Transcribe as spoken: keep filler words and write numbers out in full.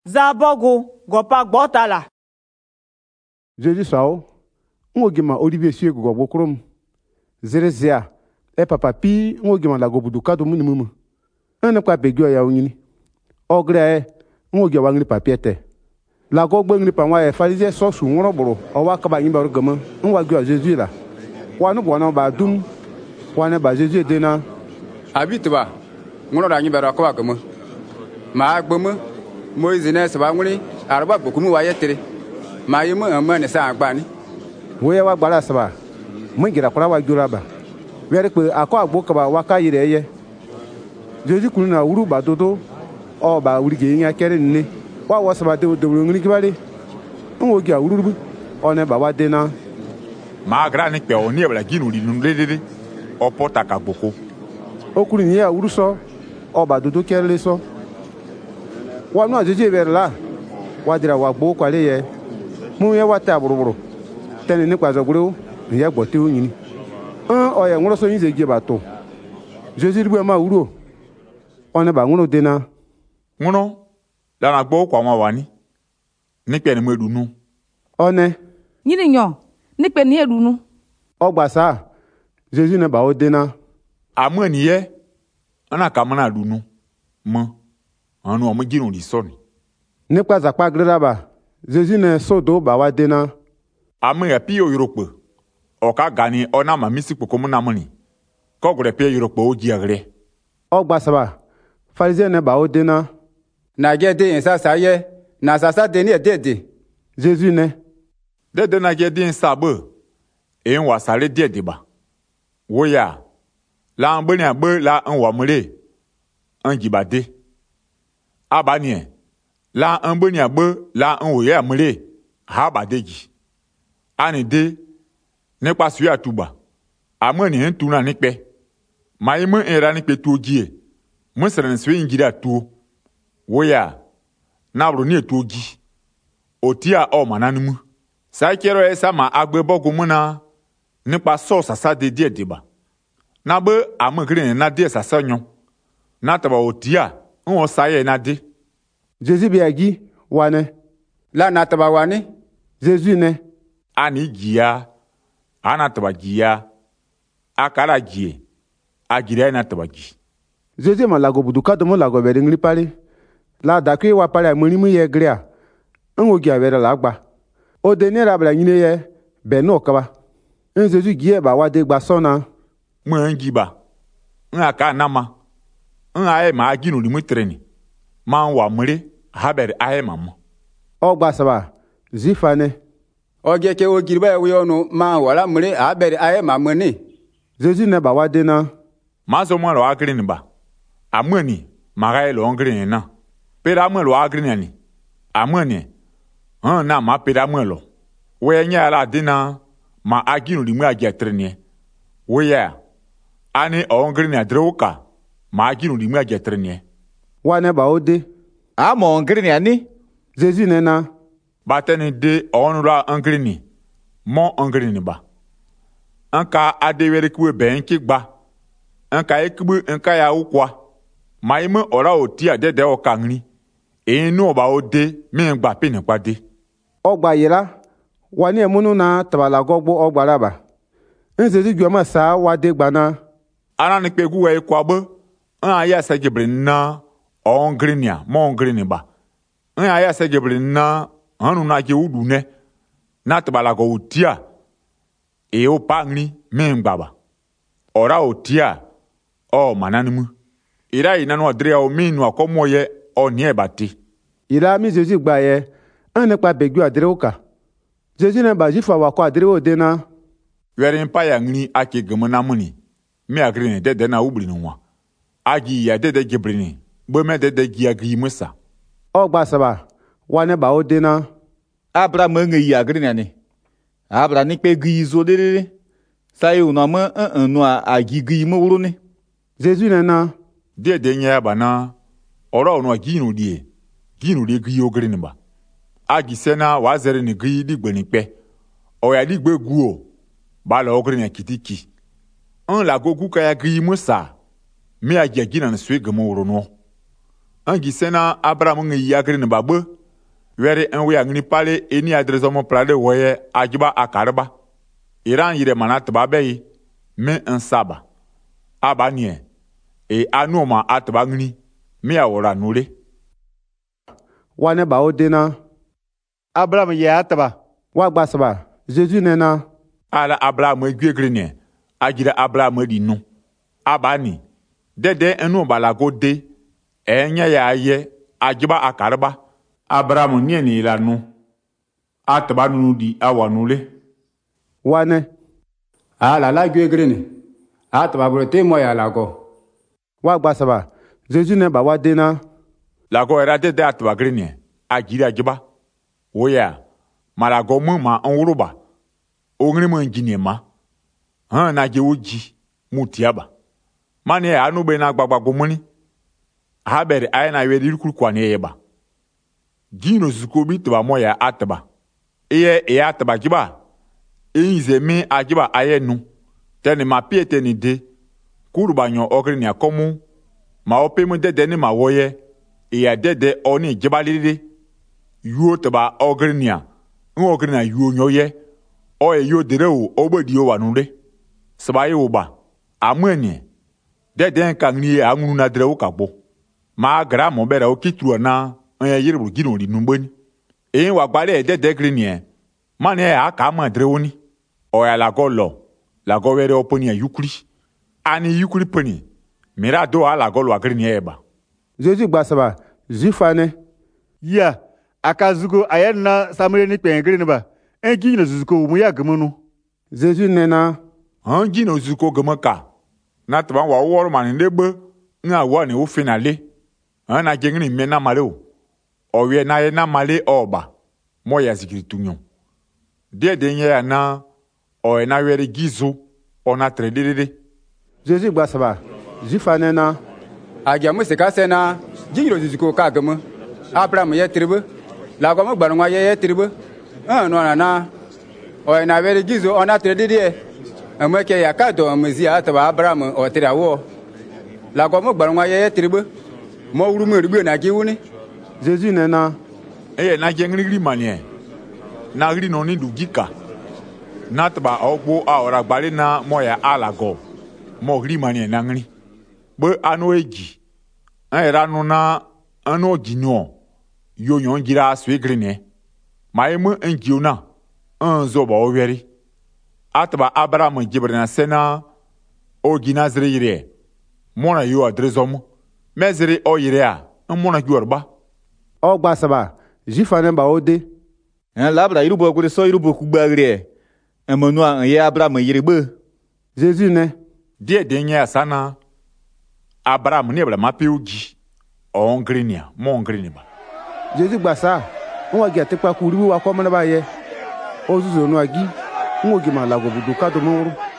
Zabogo gopa gbotala. Jésus sao, ngogima Olivier siego go bokrom. Zerezia, e papa pi ngogima la go buduka do muni mumu. Ene kwa begyo ya unyini. Ogre e ngogya wangli papiete. La go gbengli pa wa e farize so su nworo boro o wa kaba yimba rugama. Nwa gyo Jésus la. Wa no bona ba dum. Wa ne ba Jésus de na. Abitwa. Ngoro da yimba ra ko agama. Ma agbama. Moise ne saba nguri arba bokumu wa yetere. Ma yimu amma ne sa agbani. Wo ya wa gbara saba. Mo gira kura wa jura ba. Were pe akọ agbo kaba wa ka yire ye. Jésus kunu na uru ba dodo. O ba uri ge nya kere nne. Wa wo saba de de ngri kibale. Nwo gi awuru o ne ba wa de na. Ma gra ni pe oni e bla ginu ri nu ledede. O pota ka gboko. Okuru ni ya uru so. O ba dodo kere le so. Wa no Jésus ver la. Wa dira wa gbo kwale ye. Mu ye wa ta buruburu. Tene ni kwa zoguru. Ye gbote onyini. An o ye nworo so yin ze gi ba to. Jésus ribu ma uru. One ba nworo de na. Ngono la na gbo kwa wa wani. Ni pe ni medu nu. One. Nyini nyo. Ni pe ni edu nu. Ogba sa. Jésus ne ba o de na. Amani ye. Ana kamana du nu. Mo. Anu o mo ginu ri so ni. Ni kwa za pa greda ba. Jésus ne so do ba wa de na. Ame ya pi Europe. O ka gani ona ma misi poko mu na moni. Ko gure pi Europe o ji agre. Ogba sa ba. Pharisien ne ba o de na. Na ge de insa sa ye. Na sa sa de ni e de de. Jésus ne. De de na ge din sa be. E nwa sare de de ba. Wo ya. La an be ni be la an wa mure. An ji ba de. Abanie. La an be ni be la an wo ya mure. Ha ba de ji. Ani de. Ne pa suya tuba. Amani hen tuna ni pe. Ma yime era ni pe tu ji. Mo sere nse ngira tu. Wo ya. Na bro ni tu ji. Otia o mananimu. Sa kero esa ma agbe bogo mu na. Ni pa so sasa de die de ba. Na be amagre na de sasa nyon. Na taba otia. Nwo saye na de. Jésus bi agi wane. La na taba wani. Jésus ne. Ani gia. Ana taba gia. Akara gie. Agira na taba gi. Jésus ma lago buduka do mo lago be ngri pare. La da kwe wa pare amuri mu ye grea. Nwo gi avere la gba. O de ne ra bla nyine ye be no kaba. En Jésus gie ba wa de gba sona. Mo ngi ba. Nga ka nama. Nga e ma ginu limu treni. Ma wa mure haber aye mamo. Ogba saba. Zifane. Oge ke o girba we onu ma wala mure a bere aye ma mani. Jésus ne ba wa de na. Ma so mo lo agri ni ba. Amani ma ga lo ngri ni na. Pera mo lo agri ni. Amani. Han na ma pera mo lo. We nya la de na ma aginu limu agi treni. We ya. Ani o ngri ni adroka. Ma aginu limu agi treni. Wa ne ba o de. A mo ngri ni ani. Jésus ne na. Bateni de onura angri ni. Mon angri ni ba. Anka adewere kuwe be enki gba. Anka ekibu anka ya ukwa. Ma ime ora oti adede o kangri. E nu ba o de mi ngba pe ni pa de. Ogba yira. Wa ni emunu na tabala gogbo ogba raba. En Jésus gyo ma sa wa de gba na. Ana ni pe guwe kwa be. An aya sa gebre na ongri ni a mon angri ni ba. An aya sa gebre na hanu na ke udu ne na tabala go utia e o pangni mengbaba ora otia o mananimu ira ina no adria o minu akomoye o nie bati ira mi Jésus gba ye an pa begbu adre oka Jésus na ba jifa wa ko adre o de na werin pa ya ngni ake gmana muni mi agri ne de de na ubri no wa agi ya de de gebrini bo me de de gi agi musa ogba saba wa ne ba o de na. Abra manga yi agri ni ani. Abra ni pe gi zo de de. Sa yo na ma an an no a gi gi mo wuro ni. Jésus ne na. De de nya ba na. Ora ono gi nu die. Gi nu de gi ogri ni ba. Agi sena wa zere ni gi di gbe ni pe. O ya di gbe gu o. Ba la ogri ni kitiki. An la gogu ka ya gi mo sa. Mi agi gi na swe gmo wuro no. Angi sena Abraham ngi yakri ne babe. Were en we angni pale eni adresomo plade woye ajiba akarba. Iran yire manat babe me en saba. Aba nie. E anuma atba ngni mi awora nule. Wane ba odena. Abraham ye ataba. Wa gbasaba. Jésus nena. Ala Abraham egwegre ne. Ajira Abraham di nu. Aba ni. Dede enu balago de. Enya ya ye ajiba akarba. Abraham nie ni la nu. Atba nu di awanule. Wane. Ala la gwegre ne. Atba brote mo ya lago. Wa gbasaba. Jésus ne ba wadena. Lago era dede atba grene. Ajira ajiba. Oya. Malago mu ma onwuruba. Ongri mu njine ma. Han na je oji mutiaba. Mane anu be na gbagbago muni. Habere ay na wedi kurukwa ne yeba. Gino zukobi tba moya atba. Eye e atba jiba. Einze mi ajiba ayenu. Teni ma piete ni de. Kurubanyo ogri ni akomu. Ma ope mu dede ni ma woye. Eya dede oni jiba lide. Yuo tba ogri ni a. Ogri na yuo nyoye. Oye yo dere o obedi o wanule. Sabaye oba. Amwenye. Dede nka ngni angunu na dere o kagbo. Ma gra mo bere o kitru na onye yiribu gino di numbeni. E wa gbale dede green ye. Mane aka ma dere oni. Oya lago lo. Lago were oponi ya yukuri. Ani yukuri poni. Mira do a lago lo green ye ba. Jésus gbasaba. Zifane. Ya. Akazuko ayena samire ni pengre ne ba. Engi na zuko mu ya gamunu. Jésus nena. Angi no zuko gamaka. Na tba wa woro man ndebe. Nga wa ni o finale. Ana jengni mena male o. Owe na ye na male oba. Mo ya zikiritunyo. Die denye ya na o na were gizo ona tredede. Jésus gbasaba. Zifane na. Agia mu se ka sena jingiro zuko ka gama. Abraham ye tribe. La go mo gbarwa ye ye tribe. Ah no na na. O na were gizo ona tredede. Ameke ya ka do amezi ataba Abraham o tirawo. La go mo gbarwa ye ye tribe. Mo wuru mo rigbe na giwuni. Jésus nena. Eye na jengri ri manie. Na ri no ni dugika. Natba ogbo a ora gbale na moya alago. Mo ri manie na ngri. Be anu eji. An era no na anu ojino. Yo yon gira swegri ne. Ma emu enjiona. An zoba oweri. Atba Abraham jibre na sena o ginazre yire. Mona yo adrezomu. Mezere o yire a. Mona gyorba. O gbasaba. Zifane ba ode. En labra irubo gure so irubo kugbagre. Emonu an ye Abraham yirebe. Jésus ne. Die denye asana. Abraham ne bla mapiugi. O ngrinia, mo ngrinia. Jésus gbasa. Nwa gi atekpa ku ribu wa ko mena ba ye. O zuzo no agi. Nwo gi ma lago budu ka do mo.